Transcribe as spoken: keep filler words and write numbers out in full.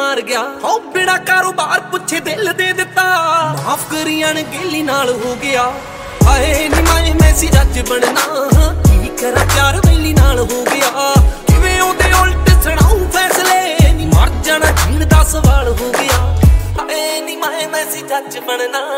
ਮਾਰ ਗਿਆ ਹੋ ਬਿਨਾ ਕਾਰੋਬਾਰ ਪੁੱਛੇ ਦਿਲ ਦੇ ਦਿੱਤਾ ਮਾਫ ਕਰੀ ਅਣਗਹਿਲੀ ਨਾਲ ਹੋ ਗਿਆ ਹਾਏ ਨੀ ਮੈਂ ਮੈਸੀ ਜੱਜ ਬਣਨਾ ਕੀ ਕਰਾਂ ਪਿਆਰ ਵੈਲੀ ਨਾਲ ਹੋ ਗਿਆ ਕਿਵੇਂ ਉਹਦੇ ਉਲਟ ਸੁਣਾਉ ਫੈਸਲੇ ਨੀ ਮਰ ਜਾਣਾ ਜੀਣ ਦਾ ਸਵਾਲ ਹੋ ਗਿਆ ਹਾਏ ਨੀ ਮੈਂ ਮੈਸੀ ਜੱਜ ਬਣਨਾ